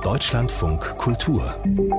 Deutschlandfunk Kultur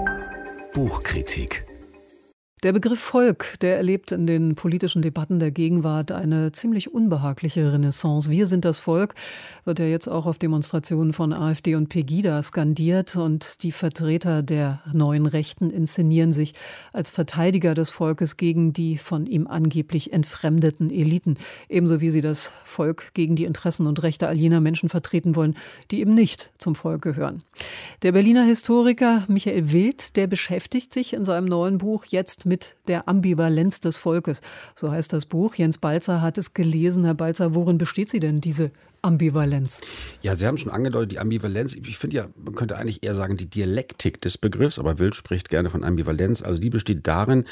Buchkritik. Der Begriff Volk, der erlebt in den politischen Debatten der Gegenwart eine ziemlich unbehagliche Renaissance. Wir sind das Volk, wird ja jetzt auch auf Demonstrationen von AfD und Pegida skandiert. Und die Vertreter der neuen Rechten inszenieren sich als Verteidiger des Volkes gegen die von ihm angeblich entfremdeten Eliten. Ebenso wie sie das Volk gegen die Interessen und Rechte all jener Menschen vertreten wollen, die eben nicht zum Volk gehören. Der Berliner Historiker Michael Wild, der beschäftigt sich in seinem neuen Buch jetzt mit der Ambivalenz des Volkes. So heißt das Buch. Jens Balzer hat es gelesen. Herr Balzer, worin besteht sie denn, diese Ambivalenz? Ja, Sie haben schon angedeutet, die Ambivalenz. Ich finde ja, man könnte eigentlich eher sagen, die Dialektik des Begriffs, aber Wild spricht gerne von Ambivalenz. Also die besteht darin,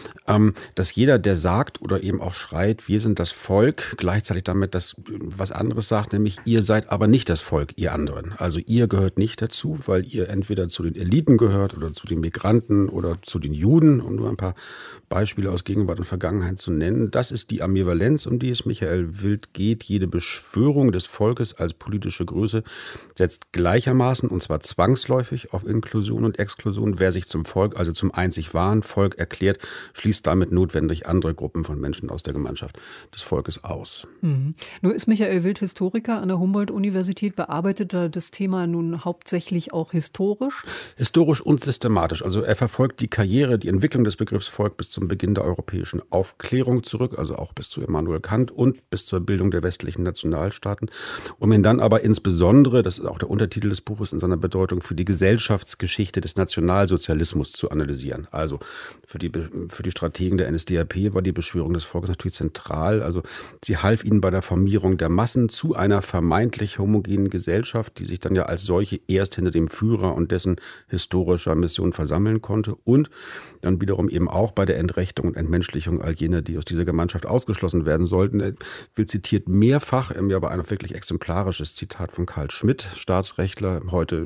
dass jeder, der sagt oder eben auch schreit, wir sind das Volk, gleichzeitig damit das was anderes sagt, nämlich ihr seid aber nicht das Volk, ihr anderen. Also ihr gehört nicht dazu, weil ihr entweder zu den Eliten gehört oder zu den Migranten oder zu den Juden, um nur ein paar Beispiele aus Gegenwart und Vergangenheit zu nennen. Das ist die Ambivalenz, um die es Michael Wild geht. Jede Beschwörung des Volkes als politische Größe setzt gleichermaßen, und zwar zwangsläufig, auf Inklusion und Exklusion. Wer sich zum Volk, also zum einzig wahren Volk erklärt, schließt damit notwendig andere Gruppen von Menschen aus der Gemeinschaft des Volkes aus. Nur ist Michael Wild Historiker an der Humboldt-Universität, bearbeitet er das Thema nun hauptsächlich auch historisch? Historisch und systematisch. Also er verfolgt die Karriere, die Entwicklung des Begriffs Volk bis zum Beginn der europäischen Aufklärung zurück, also auch bis zu Immanuel Kant und bis zur Bildung der westlichen Nationalstaaten, um ihn dann aber insbesondere, das ist auch der Untertitel des Buches in seiner Bedeutung, für die Gesellschaftsgeschichte des Nationalsozialismus zu analysieren. Also für die Strategen der NSDAP war die Beschwörung des Volkes natürlich zentral. Also sie half ihnen bei der Formierung der Massen zu einer vermeintlich homogenen Gesellschaft, die sich dann ja als solche erst hinter dem Führer und dessen historischer Mission versammeln konnte und dann wiederum eben auch bei der Entrechtung und Entmenschlichung all jener, die aus dieser Gemeinschaft ausgeschlossen werden sollten. Wild zitiert mehrfach, aber ein wirklich exemplarisches Zitat von Carl Schmitt, Staatsrechtler,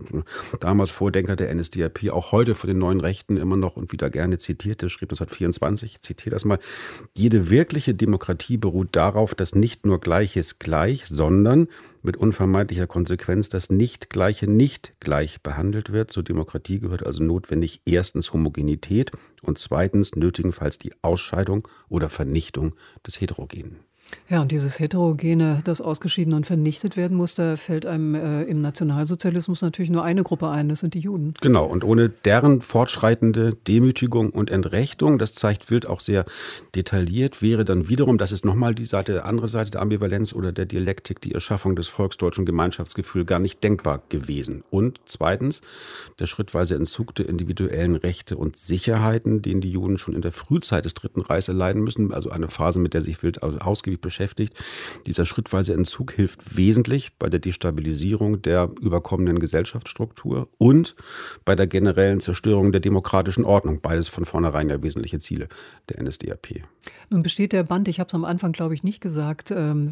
damals Vordenker der NSDAP, auch heute von den neuen Rechten immer noch und wieder gerne zitiert. Der schrieb 1924, ich zitiere das mal: Jede wirkliche Demokratie beruht darauf, dass nicht nur Gleiches gleich, sondern mit unvermeidlicher Konsequenz das Nicht-Gleiche nicht gleich behandelt wird. Zur Demokratie gehört also notwendig erstens Homogenität und zweitens nötigenfalls die Ausscheidung oder Vernichtung des Heterogenen. Ja, und dieses Heterogene, das ausgeschieden und vernichtet werden muss, da fällt einem im Nationalsozialismus natürlich nur eine Gruppe ein, das sind die Juden. Genau, und ohne deren fortschreitende Demütigung und Entrechtung, das zeigt Wild auch sehr detailliert, wäre dann wiederum, das ist nochmal die andere Seite der Ambivalenz oder der Dialektik, die Erschaffung des volksdeutschen Gemeinschaftsgefühls gar nicht denkbar gewesen. Und zweitens, der schrittweise Entzug der individuellen Rechte und Sicherheiten, den die Juden schon in der Frühzeit des Dritten Reichs erleiden müssen, also eine Phase, mit der sich Wild ausgiebig beschäftigt. Dieser schrittweise Entzug hilft wesentlich bei der Destabilisierung der überkommenen Gesellschaftsstruktur und bei der generellen Zerstörung der demokratischen Ordnung. Beides von vornherein ja wesentliche Ziele der NSDAP. Nun besteht der Band, ich habe es am Anfang, glaube ich, nicht gesagt,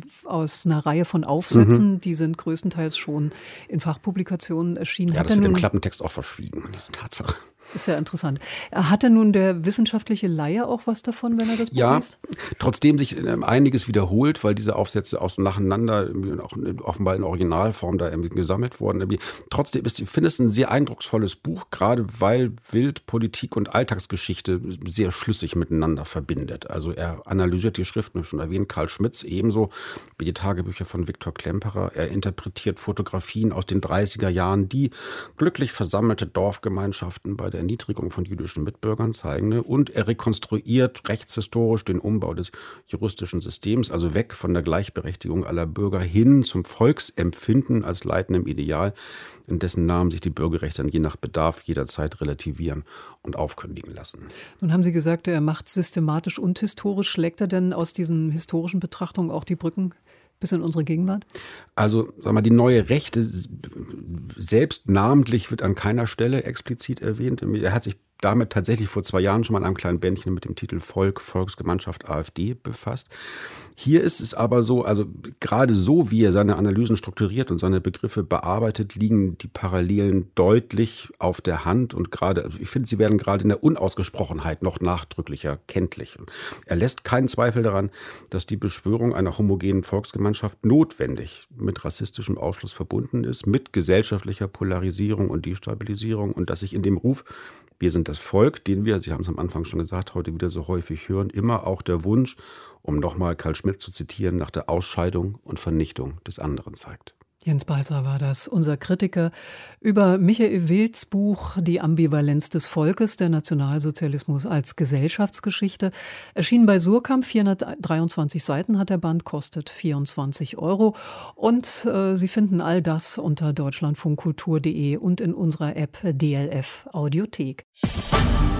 aus einer Reihe von Aufsätzen. Die sind größtenteils schon in Fachpublikationen erschienen. Ja, das wird im Klappentext auch verschwiegen, diese Tatsache. Ist ja interessant. Hat denn nun der wissenschaftliche Laie auch was davon, wenn er das Buch liest? Ja, trotzdem sich einiges wiederholt, weil diese Aufsätze nacheinander auch offenbar in Originalform da gesammelt wurden. Trotzdem ich finde es ein sehr eindrucksvolles Buch, gerade weil Wild Politik und Alltagsgeschichte sehr schlüssig miteinander verbindet. Also er analysiert die Schriften, schon erwähnt, Carl Schmitts, ebenso wie die Tagebücher von Viktor Klemperer. Er interpretiert Fotografien aus den 30er Jahren, die glücklich versammelte Dorfgemeinschaften bei der Erniedrigung von jüdischen Mitbürgern zeigen. Und er rekonstruiert rechtshistorisch den Umbau des juristischen Systems, also weg von der Gleichberechtigung aller Bürger hin zum Volksempfinden als leitendem Ideal, in dessen Namen sich die Bürgerrechte dann je nach Bedarf jederzeit relativieren und aufkündigen lassen. Nun haben Sie gesagt, er macht systematisch und historisch. Schlägt er denn aus diesen historischen Betrachtungen auch die Brücken bis in unsere Gegenwart? Also, die neue Rechte selbst namentlich wird an keiner Stelle explizit erwähnt. Er hat sich damit tatsächlich vor 2 Jahren schon mal in einem kleinen Bändchen mit dem Titel Volk, Volksgemeinschaft, AfD befasst. Hier ist es aber so, also gerade so, wie er seine Analysen strukturiert und seine Begriffe bearbeitet, liegen die Parallelen deutlich auf der Hand und gerade, also ich finde, sie werden gerade in der Unausgesprochenheit noch nachdrücklicher kenntlich. Er lässt keinen Zweifel daran, dass die Beschwörung einer homogenen Volksgemeinschaft notwendig mit rassistischem Ausschluss verbunden ist, mit gesellschaftlicher Polarisierung und Destabilisierung und dass sich in dem Ruf, wir sind das Volk, den wir, Sie haben es am Anfang schon gesagt, heute wieder so häufig hören, immer auch der Wunsch, um nochmal Carl Schmitt zu zitieren, nach der Ausscheidung und Vernichtung des anderen zeigt. Jens Balzer war das, unser Kritiker, über Michael Wilds Buch Die Ambivalenz des Volkes, der Nationalsozialismus als Gesellschaftsgeschichte. Erschienen bei Suhrkamp, 423 Seiten hat der Band, kostet 24 €. Und Sie finden all das unter deutschlandfunkkultur.de und in unserer App DLF Audiothek.